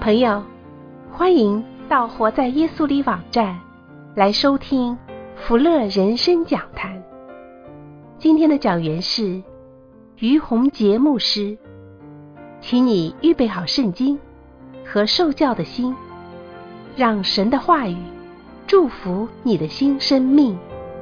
朋友，欢迎到活在耶稣里网站来收听福乐人生讲坛。今天的讲员是于洪杰牧师，请你预备好圣经和受教的心，让神的话语祝福你的新生命。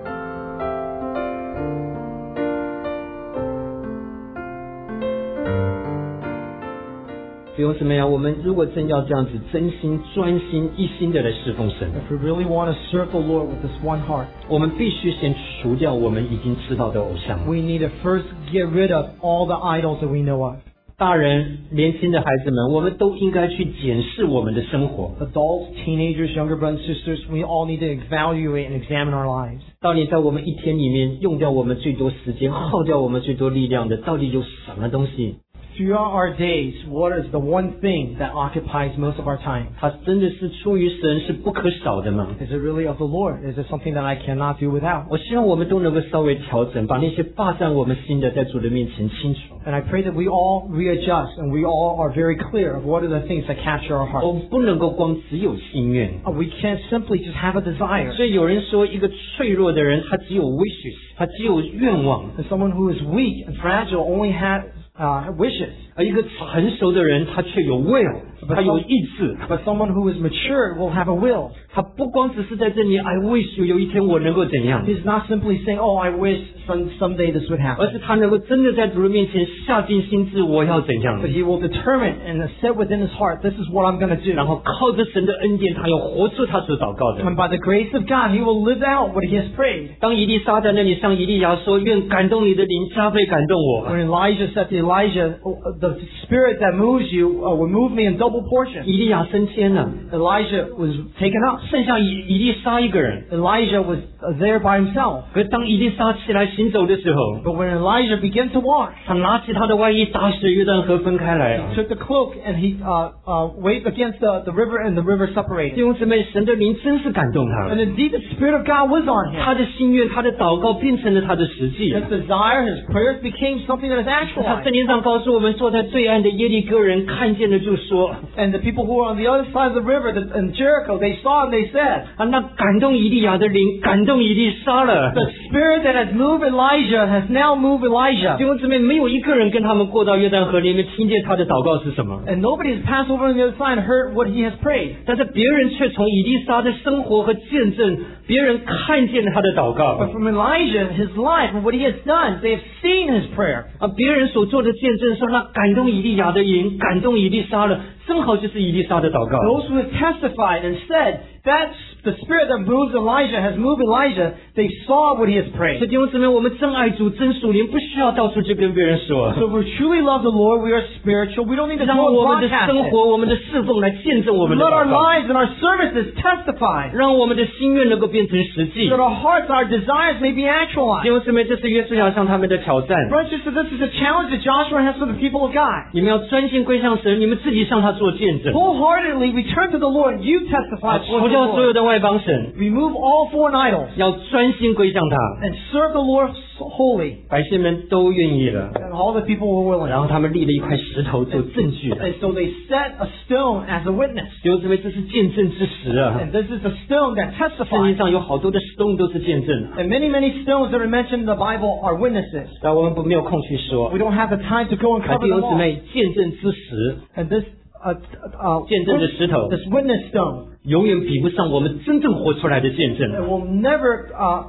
弟兄姊妹啊，我们如果真要这样子真心专心一心的来侍奉神， If we really want to serve the Lord with this one heart, 我们必须先除掉我们已经知道的偶像。 we need to first get rid of all the idols that we know of. 大人、年轻的孩子们，我们都应该去检视我们的生活。 Adults, teenagers, younger brothers and sisters, we all need to evaluate and examine our lives. 到底在我们一天里面用掉我们最多时间、耗掉我们最多力量的，到底有什么东西？ Throughout our days, what is the one thing that occupies most of our time? 它真的是出于神，是不可少的吗？ Is it really of the Lord? Is it something that I cannot do without? 我希望我们都能够稍微调整，把那些霸占我们心的，在主的面前清楚。 And I pray that we all readjust and we all are very clear of what are the things that capture our 我 hearts. 们不能够光只有心愿。 We can't simply just have a desire. 所以有人说，一个脆弱的人，他只有 wishes， 他只有愿望； And someone who is weak and fragile only has wishes. 而一个成熟的人，他却有 will， 他有意志。 But someone who is mature will have a will. 他不光只是在这里 I wish 有一天我能够怎样， He's not simply saying, oh, I wish someday this would 而 happen. 是他能够真的在主的面前下定心志，我要怎样 But，he will determine and set within his heart, this is what I'm going to do. 然后靠着神的恩典，他要活出他所祷告的。 And by the grace of God, he will live out what he has prayed. 当以利沙在那里向以利亚说，愿感动你的灵加倍感动我， When Elijah said to Elijah, the spirit that moves you will move me in double portion. 以利亚升天了， Elijah was taken up. 剩下以利沙一个人。 Elijah was there by himself. 可是当以利沙起来行走的时候， But when Elijah began to walk, 他拿起他的外衣，打水约旦河分开来。 he took the cloak and he waved against the river, and the river 弟 separated. 兄姊妹，神的灵真是感动他 And，indeed, the Spirit of God was on him. 他的心愿、他的祷告变成了他的实际。 His desire, his prayers became something that is 他 actualized. 圣经上告诉我们，坐在对岸的耶利哥人看见了就说： And the people who were on the other side of the river in Jericho, they saw and they said, 啊，那感动以利亚的灵感动以利沙了。 the Spirit that has moved Elijah has now moved 弟 Elijah. 兄姊妹，没有一个人跟他们过到约旦河里面，听见他的祷告是什么。 And nobody has passed over on the other side and heard what he has prayed. 但是别人却从以利沙的生活和见证，别人看见了他的祷告 But from Elijah, his life and what he has done, they have seen his prayer. 啊，别人所做的见证说，那感动以利亚的灵感动以利沙了，正好就是以利沙的祷告。 Those who have testified and said that the Spirit that moves Elijah has moved Elijah, they saw what he has 所以 prayed. 弟兄姊妹，我们真爱主、真属灵，不需要到处去跟别人说， So if we truly love the Lord, we are spiritual. We don't need to 让 go 我 and 们的 broadcast 生 it. 活、我们的侍奉来见证我们的 Let our 祷告， lives and our services testify. 让我们的心愿能够变成实际。 That our hearts, our desires may be 弟 actualized. 兄姊妹，这是约书亚向他们的挑战。 Brothers and sisters, this is a challenge that Joshua has for the people of God. 你们要专心归向神，你们自己向他做见证， Wholeheartedly, we turn to the Lord. You testify 除 for 掉 the 所有 Lord. 的外邦神， Remove all foreign idols 要专心归向他。 and serve the Lord wholly. 百姓们都愿意了， And all the people were willing. 然后他们立了一块石头做证据。 And so they set a stone as a witness. 弟兄姊妹，这是见证之石啊！ And this is the stone that 圣经 testifies. 上有好多的 stone 都是见证， And many, many stones that are mentioned in the Bible are witnesses. 但我们没有空去说。 We don't have the time to go and 弟 cover 兄 them 姊 all. 妹，见证之石 And this 见证的石头 this witness stone 永远比不上我们真正活出来的见证。 it will never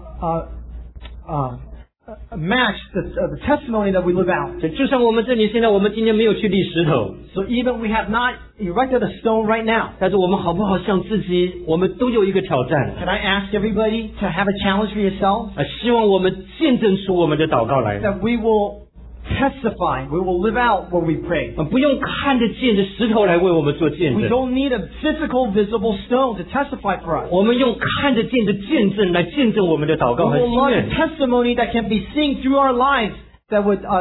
match the testimony that we live out. 就像我们这里现在，我们今天没有去立石头， So even we have not erected a stone right now. 但是我们好不好向自己，我们都有一个挑战 Can I ask everybody to have a challenge for yourself? 希望我们见证出我们的祷告来。 That we will testify, we will live out what we pray. 不用看得见的石头来为我们做见 We 证， don't need a physical, visible stone to testify for us. 我们用看得见的见证来见证我们的祷 We 告和 will 心 love 愿 a。testimony that can be seen through our lives that would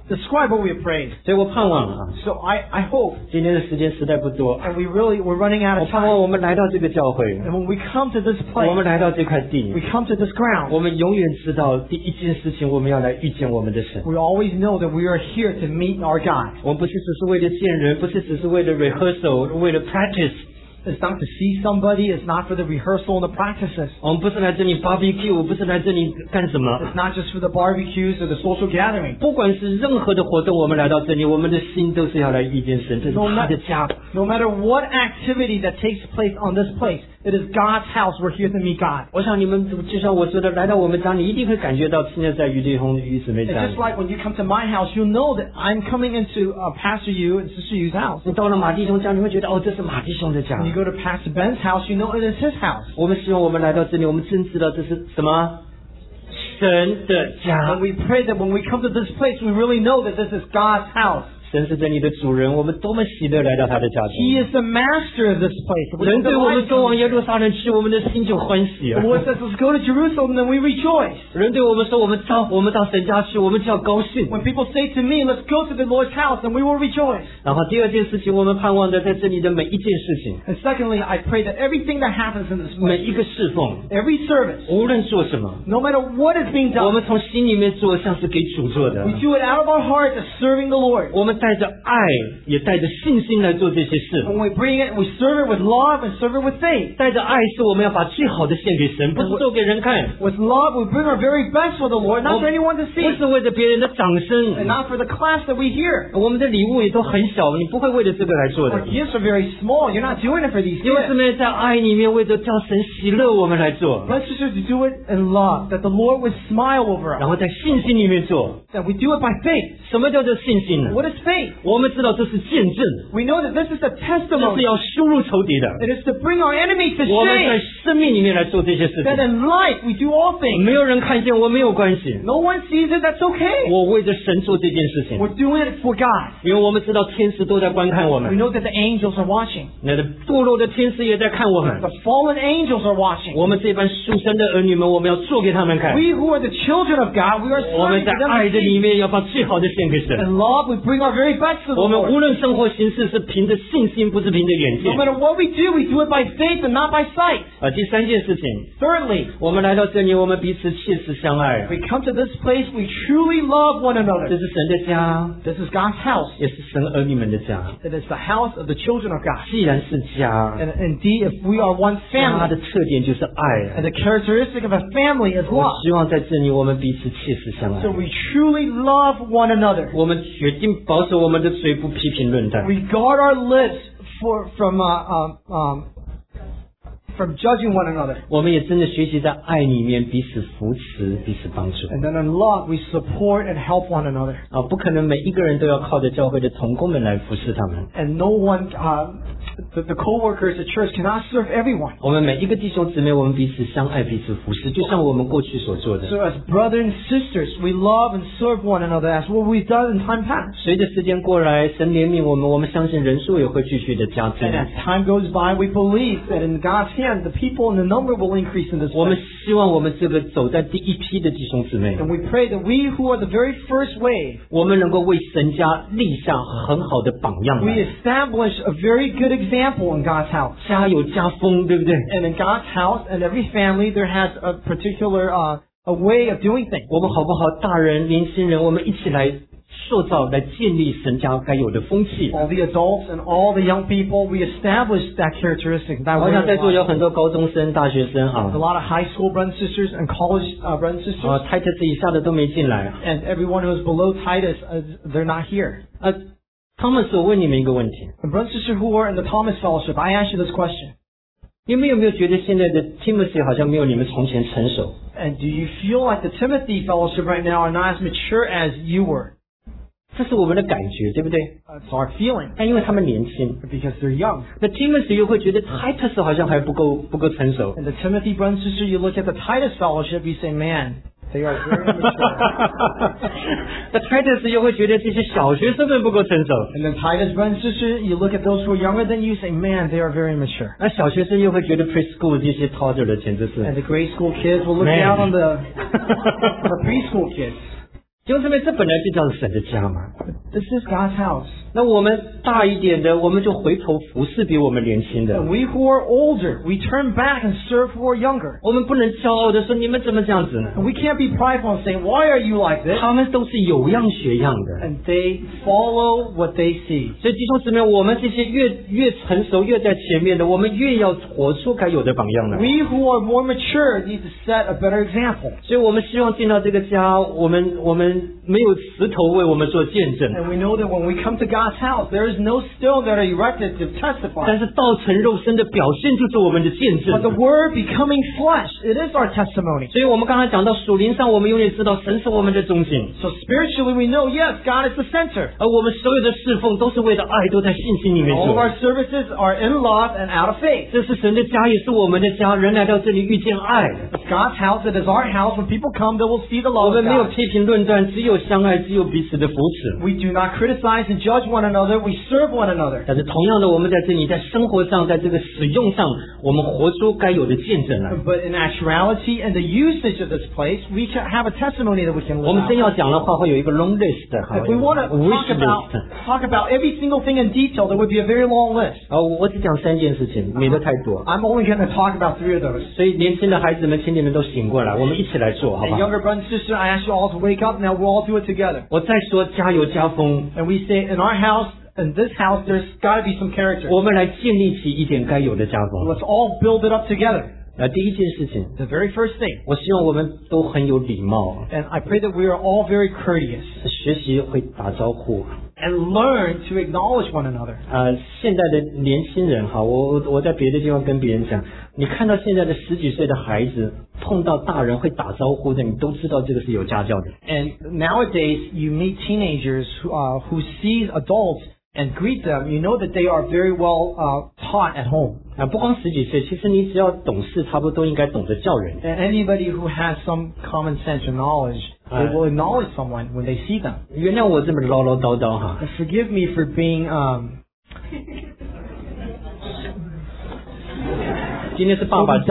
describe what we have prayed. 所以我盼望啊， So I hope, 今天的时间实在不多， and we're running out 我 of 盼望 time. 我们来到这个教会， And when we come to this 我们 place, 来到这块地 we，come to this ground, 我们永远知道第一件事情，我们要来遇见我们的神。 we always know that we are here to meet our God. 我们不是只是为了见人，不是只是为了 rehearsal， 为了 practice。 It's not to see somebody. It's not for the rehearsal and the practices. 我们不是来这里 barbecue， 不是来这里干什么。 It's not just for the barbecues or the social gathering. 不管是任何的活动，我们来到这里，我们的心都是要来遇见神，这是他的家。 No matter what activity that takes place on this place, it is God's house. We're here to meet God. 我想你们就像我说的，来到我们家，你一定会感觉到现在在于丽红于姊妹 It's 家 just like when you come to my house, you'll know that I'm coming into Pastor Yu and Sister Yu's house. 你到了马弟兄家，你会觉得哦，这是马弟兄的家 When。you go to Pastor Ben's house, you know it is his house. 我们希望我们来到这里，我们真知道这是什么神的家 And。we pray that when we come to this place, we really know that this is God's house. 神是这里的主人，我们多么喜乐来到他的家中。 He is the master of this place. We 人对我们 delight 说往 in 耶路撒冷去，我们的心就欢喜 him. 了 The。Lord says, let's go to Jerusalem, and then we rejoice. 人对我们说我们到神家去，我们就要高兴。 When people say to me, let's go to the Lord's house, and we will rejoice. 然后第二件事情，我们盼望的在这里的每一件事情， And secondly, I pray that everything that happens in this 每 place, 一个侍奉， every service, 无论做什么， no matter what is being 我 done, 们从心里面做，像是给主做的 we。do it out of our heart as serving the Lord. 我们带着爱，也带着信心来做这些事。 When we bring it, we serve it with love and serve it with faith. 带着爱，是我们要把最好的献给神，不是做给人看， With love, we bring our very best for the Lord, not for anyone to 不 see, 是为了别人的掌 and 声。 not for the class that we hear. 我们的礼物也都很小，你不会为了这个来做 Our 的。 gifts are very small. You're not doing it for these 弟兄姊 gifts. 妹在爱里面，为着叫神喜乐，我们来做， Let's just do it in love, that the Lord would smile over 然 us. 后在信心里面做。 That we do it by faith. 什么叫做信心呢？ What is faith? 我们知道这是见证， We know that this is a 这是 testimony. 要羞辱仇敌的。 It is to bring our enemies to 我们在 shame. 生命里面来做这些事 That 情， in life we do all things. 没有人看见我没有关系， No one sees it, that's okay. 我为着神做这件事情， We're doing it for God. 因为我们知道天使都在观看我 We 们， know that the angels are watching. 那个堕落的天使也在看我们。 The fallen angels are watching. 我们这班属神的儿女们，我们要做给他们看。 We who are the children of God, we are 我们 serving 在 for them 爱 to 的里 see. 面要把最好的献给神。 In love, we bring our very best to the 我们 Lord. 无论生活形式是凭着信心，不是凭着眼 No 见。 matter what we do it by faith and not by sight. 第三件事情， Thirdly, 我们来到这里，我们彼此切实相爱， we come to this place, we truly love one 这 another. 是神的家， This is God's house. 也是神儿女们的家。 It is the house of the children of God. 既然是家， And indeed, if we are one 家的 family, 特点就是爱。 and the characteristic of a family is 我 love. 希望在这里，我们彼此切实相爱 So。we truly love one another. 我们决定保守我们的嘴，不批评论断。 We guard our lips from judging one another. 我们也真的学习在爱里面彼此扶持、彼此帮助。 And then in love, we support and help one another. 不可能每一个人都要靠着教会的同工们来服侍他们。 And no one, the co-workers at church cannot serve everyone. 我们每一个弟兄姊妹，我们彼此相爱、彼此服侍，就像我们过去所做的。 So as brothers and sisters, we love and serve one another as what we've done in time past. 随着时间过来，神怜悯我们，我们相信人数也会继续的加增 And。as time goes by, we believe that in God's hand, the people and the number will increase in this 我们 place. 希望我们这个走在第一批的弟兄姊妹， And we pray that we who are the very first wave, 我们能够为神家立下很好的榜样 we 来。 establish a very good example in God's house. 家有家风，对不对？ And in God's house, and every family, there has a particular a way of doing things. 我们好不好？大人、年轻人，我们一起来塑造、来建立神家该有的风气。 All the adults and all the young people, we establish that characteristic. That 好 way 像 of 在座 life. 有很多高中生、大学生 There's a 啊， lot of high school brothers and sisters and college brothers and sisters. Titus 以下的都没进来。 And everyone who is below Titus, they're not here. 他们所问你们一个问题： And brothers and sisters who are in the Thomas Fellowship, I ask you this question. 你们有没有觉得现在的 Timothy 好像没有你们从前成熟？ And do you feel like the Timothy Fellowship right now are not as mature as you were? 这是我们的感觉，对不对？ It's our feeling 但因为他们年轻， because they're young. 那 Timothy 又会觉得 Titus 好像还不够成熟。 And the Timothy brothers and sisters, you look at the Titus Fellowship, you say, man, they are very mature. 那 Titus 又会觉得这些小学生们不够成熟。 And then Titus brothers and sisters, you look at those who are younger than you, say, man, they are very mature. 那小学生又会觉得 preschool 这些 toddler 简直是 And the grade school kids will look Man. down on the preschool kids. 弟兄姊妹，这本来就叫神的家嘛。 This is God's house. 那我们大一点的，我们就回头服侍比我们年轻的。 And we who are older, we turn back and serve who are younger. 我们不能骄傲的说你们怎么这样子呢？ And we can't be prideful and say, why are you like this? 他们都是有样学样的。 And they follow what they see. 所以弟兄姊妹，我们这些越成熟越在前面的，我们越要活出该有的榜样来。 We who are more mature need to set a better example. 所以我们希望进到这个家，我们没有石头为我们做见证， And we know that when we come to God's house, there is no stone that are erected to 但 testify. 是道成肉身的表现就是我们的见 But the 证。 Word becoming flesh, it is our testimony. 所以我们刚才讲到属灵上，我们永远知道神是我们的中心， So spiritually we know, yes, God is the center. 而我们所有的侍奉都是为了爱，都在信心里面 All of 做。 our services are in love and out of faith. 这是神的家，也是我们的家。人来到这里遇见爱， It's God's house, it is our house. When people come, they will see the 我 love 们 of 没有 God. 批评论断，只有相爱，只有彼此的扶持。 We do not criticize and judge one another. We serve one another. 但是同样的，我们在这里，在生活上，在这个使用上，我们活出该有的见证来。 But in actuality and the usage of this place, we can have a testimony that we can 我 live 们真 out. 要讲的话，会有一个 long list， If we want to wish talk list。 about every single thing in detail, there would be a very long list. 我只讲3件事情，免得太多。 I'm only going to talk about 3 of those. 所以年轻的孩子们，请你们都醒过来，我们一起来做，好不 And 好？ younger brother and sister, I ask you all to wake up. Now we'll all do it together. 我再说加油加风， And we say, in our house, in this house, there's got to be some character. 我们来建立起一点该有的家风。 Let's all build it up together. 第一件事情， The very first thing. 我希望我们都很有礼貌， And I pray that we are all very courteous 学习会打招呼。 and learn to acknowledge one another. 现在的年轻人哈，我在别的地方跟别人讲，你看到现在的10几岁的孩子碰到大人会打招呼的，你都知道这个是有家教的。 And nowadays, you meet teenagers who see adults and greet them. You know that they are very well taught at home. 不光10几岁，其实你只要懂事，差不多都应该懂得叫人。 And anybody who has some common sense or knowledge, they will acknowledge someone when they see them. 原谅我这么唠唠叨叨哈。 And forgive me for being 今天是爸爸节，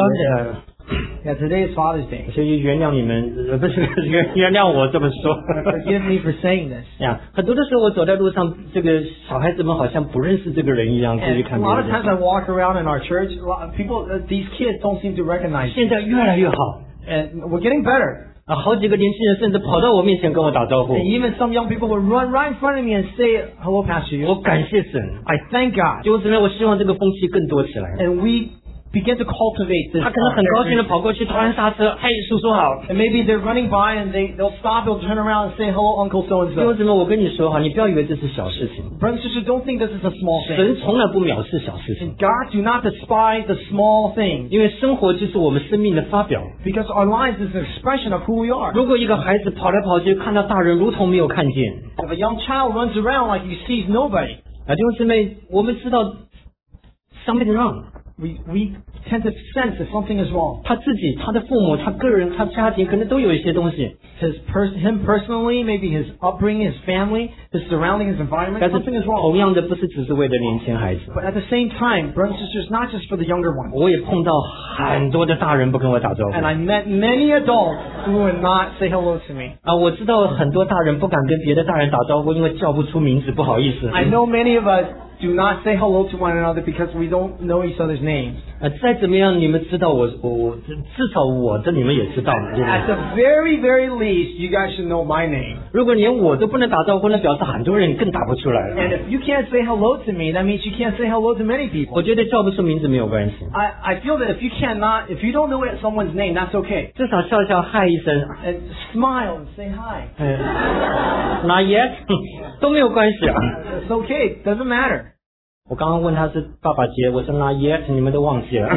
Yeah, today is Father's Day. 所以原谅你们，不是原谅我这么说。 Forgive me for saying this. 呀，很多的时候我走在路上，这个小孩子们好像不认识这个人一样，自己 And 看 a 别 lot of 人。 times I walk around in our church, people, these kids don't seem to recognize me. 现在越来越好 And we're getting better. 好几个年轻人甚至跑到我面前跟我打招呼 And。even some young people will run right in front of me and say, hello, Pastor Yu. 我感谢神， I thank God. 就是呢，我希望这个风气更多起来。 And we begin to cultivate this. 他可能很高兴的跑过去，突然刹车，嘿，叔叔好。 And maybe they're running by and they'll stop, they'll turn around and say, hello, Uncle 弟 so-and-so. 兄姊妹，我跟你说哈，你不要以为这是小事情， Brothers and sisters, don't think this is a small thing. 神从来不藐视小事情， And God do not despise the small things. 因为生活就是我们生命的发表。 Because our lives is an expression of who we are. 如果一个孩子跑来跑去，看到大人如同没有看见， If a young child runs around like he sees nobody, 弟兄姊妹，我们知道 something wrong。 we tend to sense that something is wrong. 他自己、他的父母、他个人、他家庭可能都有一些东西， Him personally, maybe his upbringing, his family, his surrounding, his environment, 但是 something is wrong. 同样的不是只是为了年轻孩子。 But at the same time, brothers and sisters, not just for the younger ones. 我也碰到很多的大人不跟我打招呼 And I met many adults who would not say hello to me. 我知道很多大人不敢跟别的大人打招呼，因为叫不出名字，不好意思。 I know many of us do not say hello to one another because we don't know each other's names. 再怎么样，你们知道我至少我的你们也知道嘛，对不 At 对？ the very, very least, you guys should know my name. 如果连我都不能打招呼，那表示很多人更打不出来 And 了。 if you can't say hello to me, that means you can't say hello to many people. 我觉得叫不出名字没有关系， I feel that if you don't know someone's name, that's okay. 至少笑笑嗨一声， And smile and say hi. 拿耶都没有关系啊。 It's okay. Doesn't matter. 我刚刚问他是爸爸节，我说拿耶，你们都忘记了。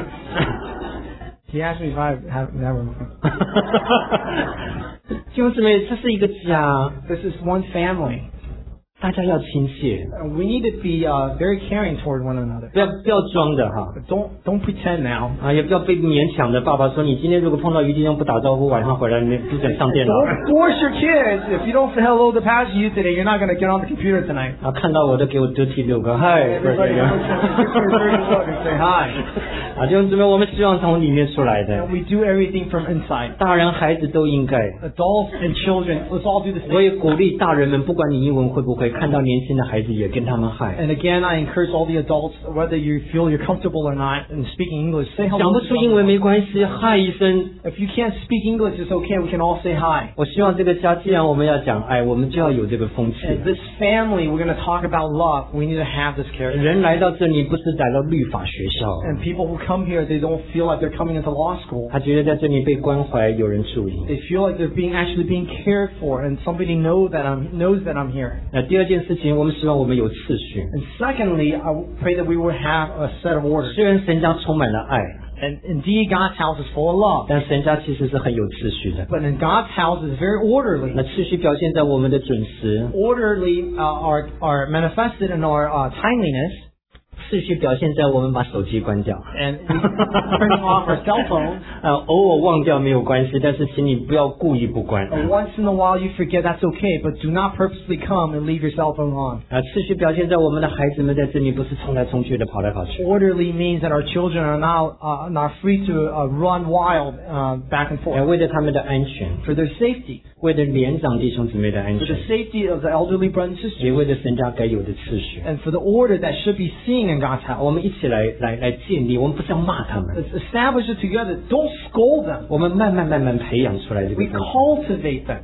He asked me if I have never. 弟兄姊妹，这是一个家， This is one family. 大家要亲切， We need to be very caring toward one another. 不要装的哈。 But don't pretend now. 啊，也不要被勉强的。爸爸说，你今天如果碰到于弟兄不打招呼，晚上回来你不准上电脑。 Don't force your kids. If you don't say hello to Pastor Yu today, you're not going to get on the computer tonight. 啊，看到我都给我dirty look， 嗨，不是这 Everybody 样。 look and say hi. 啊，弟兄姊妹，我们希望从里面出来的， We do everything from inside. 大人孩子都应该。 Adults and children, let's all do the 我 same. 也鼓励大人们，不管你英文会不会，看到年轻的孩子也跟他们嗨。 And again, I encourage all the adults, whether you feel you're comfortable or not in speaking English, say 讲 hello. 不 to 出英文 someone. 没关系，嗨一声。 If you can't speak English, it's okay. We can all say hi. 我希望这个家，既然我们要讲爱，我们就要有这个风气。 And this family, we're going to talk about love. We need to have this character. 人来到这里不是来到律法学校， And people who come here, they don't feel like they're coming into law school. 他觉得在这里被关怀，有人注意。 They feel like they're actually being cared for, and somebody knows that I'm here. 那第二件事情，我们希望我们有次序。 And secondly, I pray that we will have a set of orders. 虽然神家充满了爱， And indeed, God's house is full of love. 但神家其实是很有次序的。 But in God's house is very orderly. 那次序表现在我们的准时， Orderly are manifested in our timeliness, 次序表现在我们把手机关掉。 and we turn off our cell phones. 偶尔忘掉没有关系，但是请你不要故意不关。 Once in a while you forget, that's okay, but do not purposely come and leave your cell phone on. 次序表现在我们的孩子们在这里不是冲来冲去的跑来跑去。 Orderly means that our children are now not free to run wild back and forth 为了他们的安全， for their safety, 为了连长弟兄姊妹的安 for 全 the，safety of the elderly brothers and 也 sisters, 为了神家该有的次序。 and for the order that should be seen in God's house. 我们一起来建立，我们不是要骂他们， Let's establish it together. Don't scold them. 我们慢慢培养出来这个 We 风气。 cultivate them.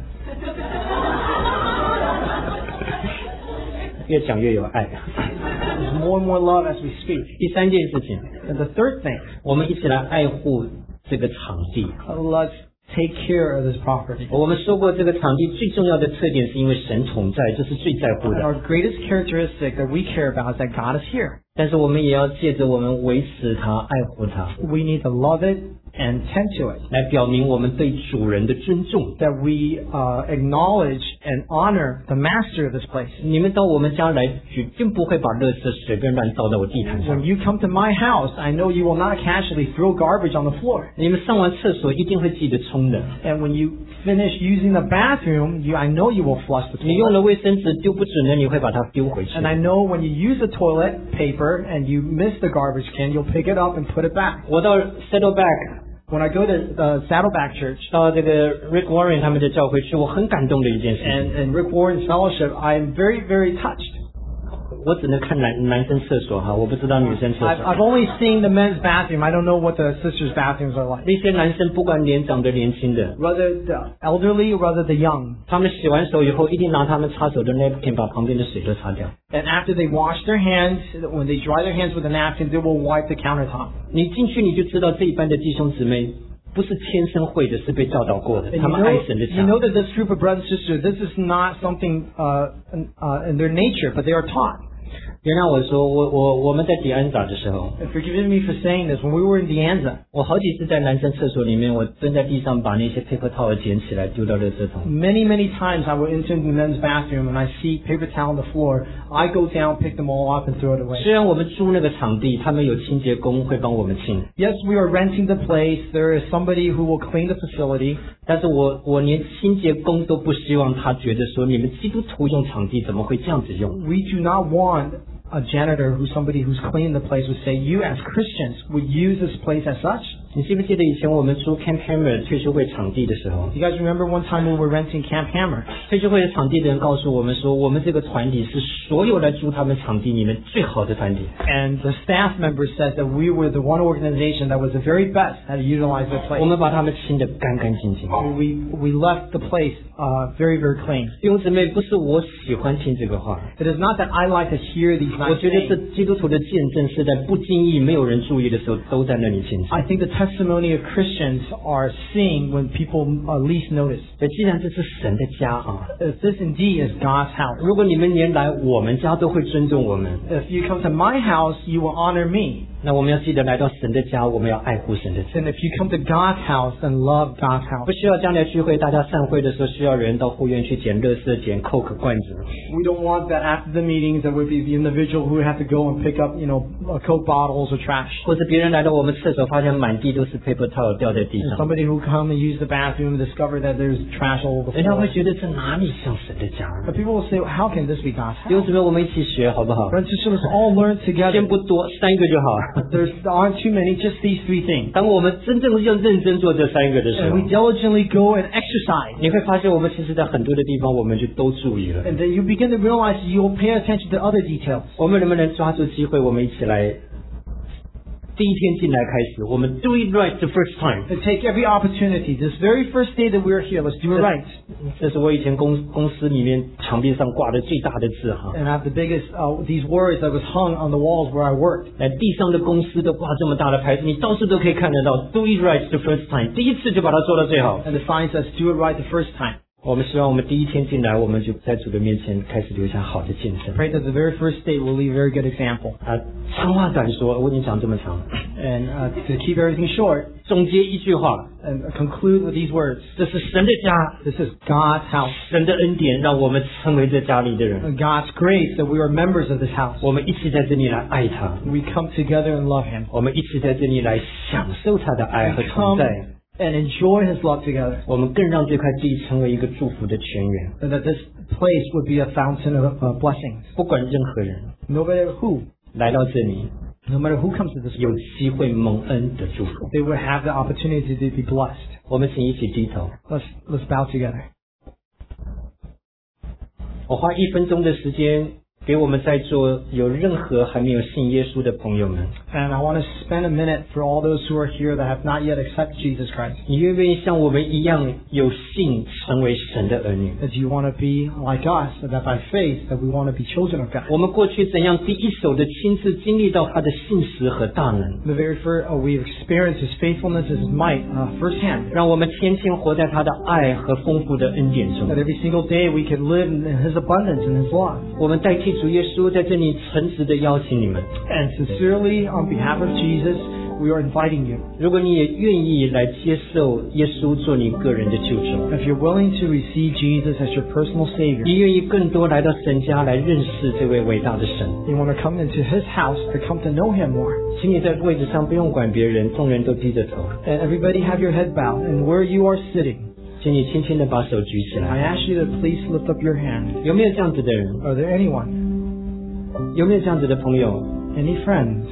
越讲越有爱。 There's more and more love as we speak. 第三件事情， And the third thing, 我们一起来爱护这个场地。 let's take care of this property. 我们说过，这个场地最重要的特点是因为神同在，这是最在乎 And 的。 our greatest characteristic that we care about is that God is here. 但是我们也要借着我们维持它、爱护它， We need to love it and tend to it. 来表明我们对主人的尊重。 That we acknowledge and honor the master of this place. 你们到我们家来，绝对不会把垃圾随便乱倒在我地毯上 When。you come to my house, I know you will not casually throw garbage on the floor. 你们上完厕所一定会记得冲的。 And when you finish using the bathroom, I know you will flush the 你用 toilet. 了卫生纸丢不准的，你会把它丢回去 And。I know when you use the toilet paper and you miss the garbage can, you'll pick it up and put it back. 我到 Saddleback， When I go to the Saddleback Church 到这个 Rick Warren 他们的教会去，我很感动的一件事情。 and Rick Warren's fellowship, I am very, very touched. 我只能看男生厕所哈，我不知道女生厕 I've 所。 only seen the men's bathroom. I don't know what the sisters' bathrooms are like. 那些男生不管年长的年轻的， Whether the elderly or whether the young. 他们洗完手以后，一定拿他们擦手的 napkin 把旁边的水都擦掉。 And after they wash their hands, when they dry their hands with a napkin, they will wipe the countertop. 你进去你就知道这一班的弟兄姊妹不是天生会的，是被教导过的， And 他们爱神的 you 家。 know that this group of brothers and sisters, this is not something in their nature, but they are taught. 原谅我说，我们在迪安扎的时候， And forgive me for saying this. When we were in De Anza, 我好几次在男生厕所里面，我蹲在地上把那些 paper towel 捡起来丢到垃圾桶。 many times I would enter the men's bathroom and I see paper towel on the floor. I go down, pick them all up, and throw it away. 虽然我们租那个场地，他们有清洁工会帮我们清， Yes, we are renting the place. There is somebody who will clean the facility. 但是我连清洁工都不希望他觉得说你们基督徒用场地怎么会这样子用？ We do not want a janitor who's somebody who's cleaning the place would say, you as Christians would use this place as such. 你记不记得以前我们租 Camp Hammer 退休会场地的时候， You guys remember one time we were renting Camp Hammer? 退休会的场地的人告诉我们说，我们这个团体是所有来租他们场地里面最好的团体。 And the staff member said that we were the one organization that was the very best at utilizing the 我 place. 们把他们清得干干净净。 We left the place very clean. 弟兄姊妹，不是我喜欢听这个话， It is not that I like to hear these 我 nice 觉得这 things. 基督徒的见证是在不经意、没有人注意的时候，都在那里见证。 I think the testimony of Christians are seeing when people least notice. 所以既然这是神的家啊， If this indeed is God's house. 如果你们连来我们家都会尊重我们， If you come to my house, you will honor me. 那我们要记得来到神的家，我们要爱护神的家。 And if you come to God's house, then love God's house. 不需要将来聚会，大家散会的时候需要人到后院去捡垃圾、捡 Coke 罐子。 We don't want that after the meetings there would be the individual who would have to go and pick up, Coke bottles or trash. 或者别人来到我们厕所，发现满地都是 paper towel 掉在地 And 上， somebody who come and use the bathroom and discover that there's trash all over the 人家会 floor. 觉得这哪里像神的家？ But people will say, well, how can this be God's 弟兄 house? 姊妹，我们一起学好不好？ Friends, just let's all learn 先 together. 不多，3个就好。 There aren't too many, just these 3 things. 当我们真正要认真做这3个的时 And 候， we diligently go and exercise. 你会发现我们其实在很多的地方我们就都注意了。 And then you begin to realize you'll pay attention to other details. 我们能不能抓住机会，我们一起来？第一天进来开始，我们 do it right the first time。 And take every opportunity. This very first day that we're here, let's do it right. 这是我以前公司里面墙壁上挂的最大的字哈。 And I have the biggest, these words that was hung on the walls where I worked. 地上的公司都挂这么大的牌子，你到处都可以看得到。Do it right the first time， 第一次就把它做到最好。 And the sign says, do it right the first time. 我们希望我们第一天进来，我们就在主的面前开始留下好的见证。 Pray that the very first day will leave a very good example. 长话短说，我已经讲这么长， And to keep everything short, 总结一句话， and conclude with these words. 这是神的家， This is God's house. 神的恩典让我们成为这家里的人。 And God's grace that we are members of this house. 我们一起在这里来爱他， We come together and love Him. 我们一起在这里来享受他的爱和 We 同 come 在。 and enjoy His love together. 我们更让这块地成为一个祝福的泉源。 And that this place would be a fountain of blessings. 不管任何人 No matter who, 来到这里， no matter who comes to this 有 place, 机会蒙恩的祝福。 they would have the opportunity to be blessed. 我们请一起低头。 Let's bow together. 我花1分钟的时间给我们在座有任何还没有信耶稣的朋友们， And I want to spend a minute for all those who are here that have not yet accepted Jesus Christ. 你愿不愿意像我们一样有信，成为神的儿女？ That you want to be like us, that by faith that we want to be children of God. 我们过去怎样第一手的亲自经历到他的信实和大能， The very first, we've experienced His faithfulness, His might firsthand. 让我们天天活在他的爱和丰富的恩典中 That。every single day we can live in His abundance and His love. 我们代替主耶稣在这里诚实的邀请你们， And sincerely, on behalf of Jesus, we are inviting you. 如果你也愿意来接受耶稣做你个人的救主， If you're willing to receive Jesus as your personal Savior, 你愿意更多来到神家来认识这位伟大的神， you want to come into His house to come to know Him more. 请你在位置上不用管别人，众人都低着头， And everybody have your head bowed. And where you are sitting, 请你轻轻的把手举起 I 来。 ask you to please lift up your hand. 有没有这样子的人？ Are there anyone? 有没有这样子的朋友？ Any friends?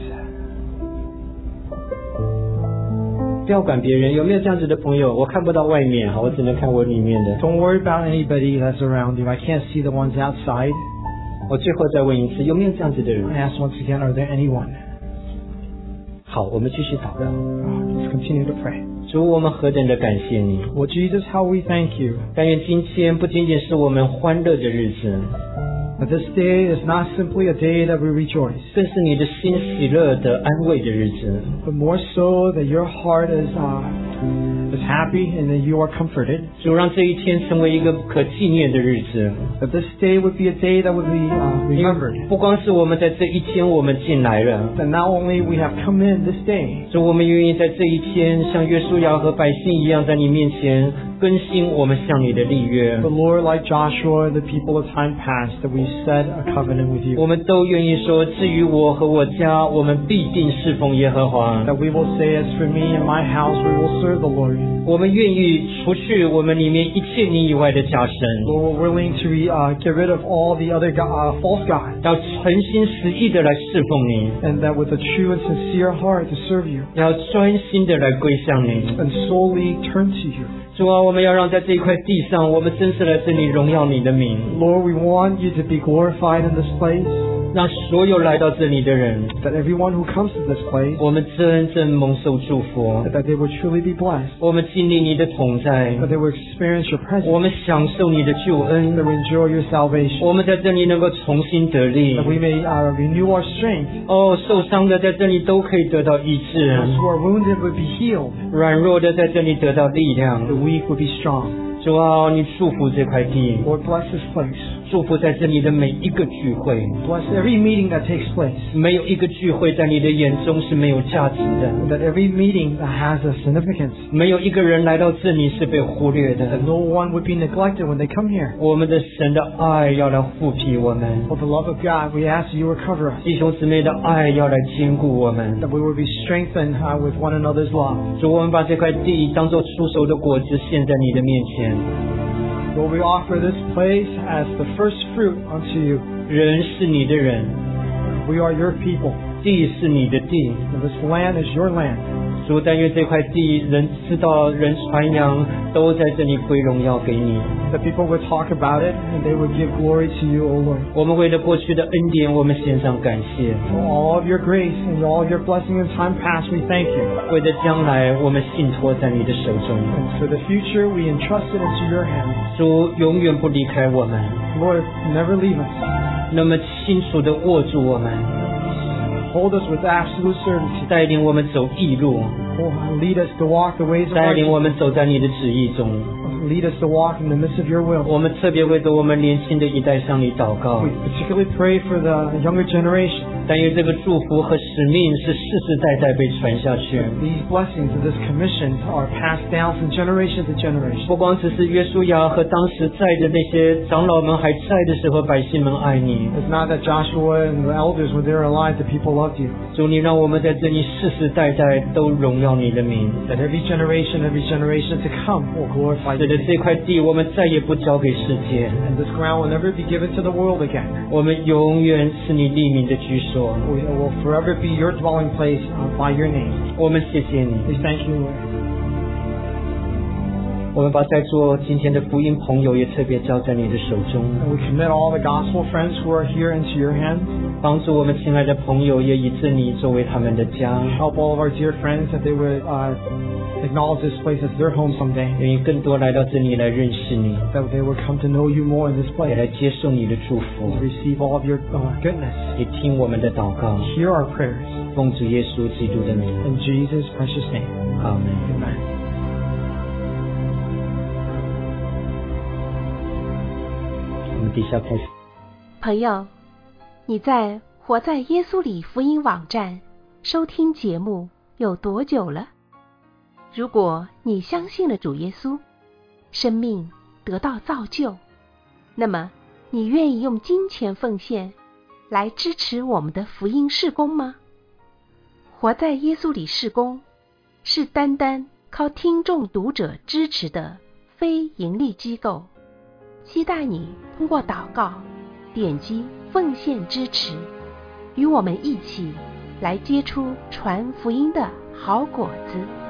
不要管别人，有没有这样子的朋友？我看不到外面哈，我只能看我里面的。 Don't worry about anybody that's around you. I can't see the ones outside. 我最后再问一次，有没有这样子的人？ I ask once again, are there anyone? 好，我们继续祷告。 Let's continue to pray. 主，我们何等的感谢你！ Lord Jesus, how we thank you. 但愿今天不仅仅是我们欢乐的日子， That this day is not simply a day that we rejoice, 更是你的心喜乐的安慰的日子。 but more so that your heart is happy and that you are comforted. 主，让这一天成为一个可纪念的日子。 That this day would be a day that would be remembered. 不光是我们在这一天我们进来了， That not only we have come in this day, 主，我们愿意在这一天像约书亚和百姓一样，在你面前更新我们向你的立约。 but Lord, like Joshua and the people of time past, that we set a covenant with you. 我们都愿意说，至于我和我家，我们必定侍奉耶和华。 That we will say, as for me and my house, we will serve the Lord. 我们愿意除去我们里面一切你以外的假神， Lord, we're willing to get rid of all the other false gods, 要诚心实意的来侍奉你， and that with a true and sincere heart to serve you, 要专心的来归向你。 and solely turn to you. 主啊，我们要让在这一块地上，我们真是来这里荣耀你的名， Lord, we want you to be glorified in this place, 让所有来到这里的人， that everyone who comes to this place, 我们真正蒙受祝福， that they will truly be blessed, 我们经历你的同在， that they will experience your 我 presence, 们享受你的救 that 恩， we enjoy your salvation, 我们在这里能够重新得力。 that we may renew our strength. 哦，受伤的在这里都可以得到医治， Those who are wounded would be healed, 软弱的在这里得到力量。 the weak would be strong. 主啊，你祝福这块地， Lord, bless this place. 祝福在这里的每一个聚会， Bless every meeting that takes place. 没有一个聚会在你的眼中是没有价值的， That every meeting has a significance. 没有一个人来到这里是被忽略的。 That no one would be neglected when they come here. 我们的神的爱要来护庇我们， For the love of God, we ask that you would cover us. 弟兄姊妹的爱要来兼顾我们。 That we would be strengthened with one another's love. 主，我们把这块地当作出熟的果子献在你的面前。 Lord, we offer this place as the first fruit unto you. 人是你的人， We are your people. 地是你的地。 And this land is your land. 主，但愿这块地人知道，人传扬，都在这里归荣耀给你。 That people would talk about it and they would give glory to you, O Lord. 我们为了过去的恩典，我们献上感谢； For all of your grace and all of your blessing in time past, we thank you. 为了将来，我们信托在你的手中。 And for the future, we entrust it into your hands. 主永远不离开我们， Lord, never leave us. 那么清楚地握住我们， Hold us with absolute certainty. 带领我们走义路， Lead us to walk the ways of 带领我 righteousness. 们走在你的旨意中。 Lead us to walk in the midst of your will. 我们特别为着我们年轻的一代向你祷告 We， particularly pray for the younger generation. 但愿这个祝福和使命是世世代代被传下去。 These blessings of this commission are passed down from generation to generation. 不光只是约书亚和当时在的那些长老们还在的时候，百姓们爱你。 It's not that Joshua and the elders, when they were alive, the people loved you. 主，你让我们在这里世世代代都荣耀你的名。 That every generation to come will glorify 是 you. 的，这块地我们再也不交给世界， And this ground will never be given to the world again. 我们永远是你立名的居所。 We will forever be your dwelling place by your name. 我们谢谢你。 We thank you, Lord. 我们把在座今天的福音朋友也特别交在你的手中， And we commit all the gospel friends who are here into your hands. 帮助我们亲爱的朋友也以这里作为他们的家， Help all of our dear friends that they would acknowledge this place as their home someday. 愿意更多来到这里来认识你， That they would come to know you more in this 也 place. 来接受你的祝福， Receive all of your goodness. 也听我们的祷告， Hear our prayers. 奉主耶稣基督的名， In Jesus' precious name. 阿门。 Amen. 我们底下开始。 朋友，你在活在耶稣里福音网站收听节目有多久了？如果你相信了主耶稣，生命得到造就，那么你愿意用金钱奉献来支持我们的福音事工吗？活在耶稣里事工是单单靠听众读者支持的非盈利机构，期待你通过祷告点击奉献支持，与我们一起来结出传福音的好果子。